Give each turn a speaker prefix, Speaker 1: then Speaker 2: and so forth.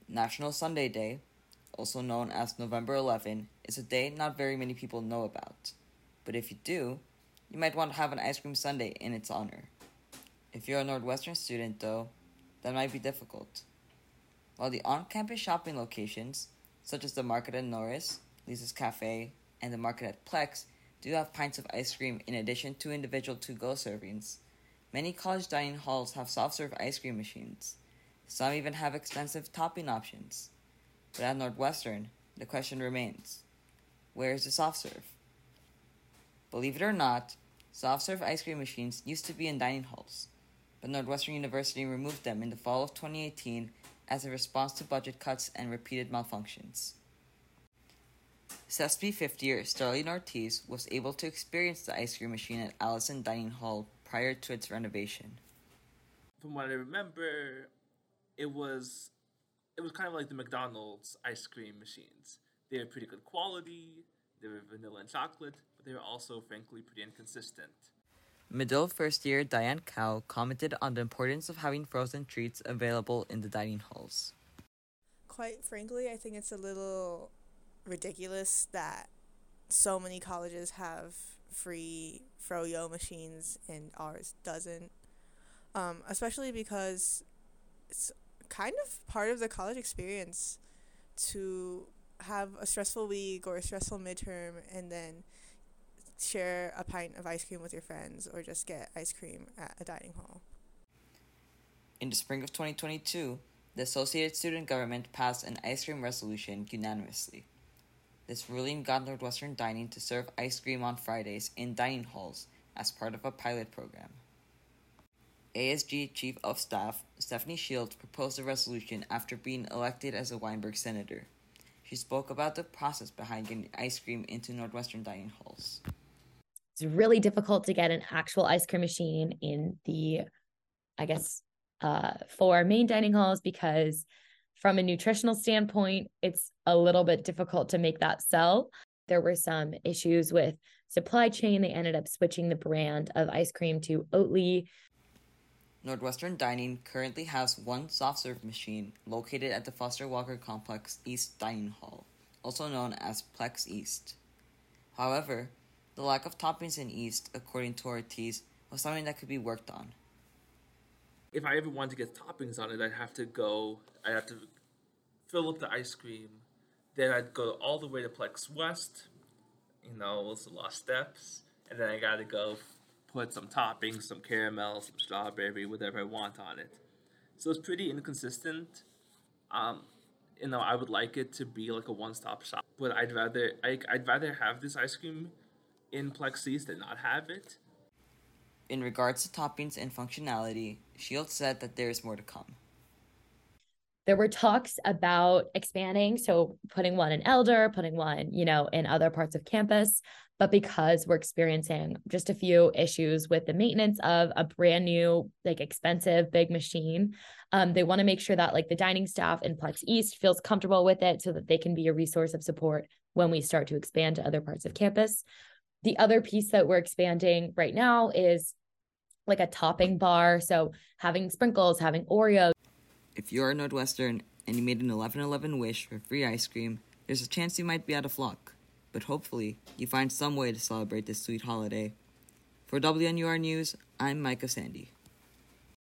Speaker 1: National Sundae Day, also known as November 11, is a day not very many people know about. But if you do, you might want to have an ice cream sundae in its honor. If you're a Northwestern student, though, that might be difficult. While the on-campus shopping locations, such as the Market at Norris, Lisa's Cafe, and the Market at Plex, do have pints of ice cream in addition to individual to-go servings, many college dining halls have soft-serve ice cream machines. Some even have extensive topping options. But at Northwestern, the question remains, where is the soft serve? Believe it or not, soft serve ice cream machines used to be in dining halls, but Northwestern University removed them in the fall of 2018 as a response to budget cuts and repeated malfunctions. CESP 50er Starlene Ortiz was able to experience the ice cream machine at Allison Dining Hall prior to its renovation.
Speaker 2: From what I remember, it was kind of like the McDonald's ice cream machines. They were pretty good quality, they were vanilla and chocolate, but they were also, frankly, pretty inconsistent.
Speaker 1: Medill first year Diane Cow commented on the importance of having frozen treats available in the dining halls.
Speaker 3: Quite frankly, I think it's a little ridiculous that so many colleges have free froyo machines and ours doesn't. Especially because it's kind of part of the college experience to have a stressful week or a stressful midterm and then share a pint of ice cream with your friends or just get ice cream at a dining hall.
Speaker 1: In the spring of 2022, the Associated Student Government passed an ice cream resolution unanimously. This ruling got Northwestern Dining to serve ice cream on Fridays in dining halls as part of a pilot program. ASG Chief of Staff Stephanie Shields proposed the resolution after being elected as a Weinberg Senator. She spoke about the process behind getting ice cream into Northwestern dining halls.
Speaker 4: It's really difficult to get an actual ice cream machine in the, four main dining halls because from a nutritional standpoint, it's a little bit difficult to make that sell. There were some issues with supply chain. They ended up switching the brand of ice cream to Oatly.
Speaker 1: Northwestern Dining currently has one soft-serve machine located at the Foster Walker Complex East Dining Hall, also known as Plex East. However, the lack of toppings in East, according to Ortiz, was something that could be worked on.
Speaker 2: If I ever wanted to get toppings on it, I'd have to fill up the ice cream, then I'd go all the way to Plex West, it's a lot of steps, and then I gotta go put some toppings, some caramel, some strawberry, whatever I want on it. So it's pretty inconsistent. I would like it to be like a one-stop shop, but I'd rather have this ice cream in Plex East than not have it.
Speaker 1: In regards to toppings and functionality, Shields said that there is more to come.
Speaker 4: There were talks about expanding, so putting one in Elder, putting one, in other parts of campus. But because we're experiencing just a few issues with the maintenance of a brand new, expensive, big machine, they want to make sure that the dining staff in Plex East feels comfortable with it so that they can be a resource of support when we start to expand to other parts of campus. The other piece that we're expanding right now is a topping bar. So having sprinkles, having Oreos.
Speaker 1: If you're a Northwestern and you made an 11/11 wish for free ice cream, there's a chance you might be out of luck. But hopefully, you find some way to celebrate this sweet holiday. For WNUR News, I'm Micah Sandy.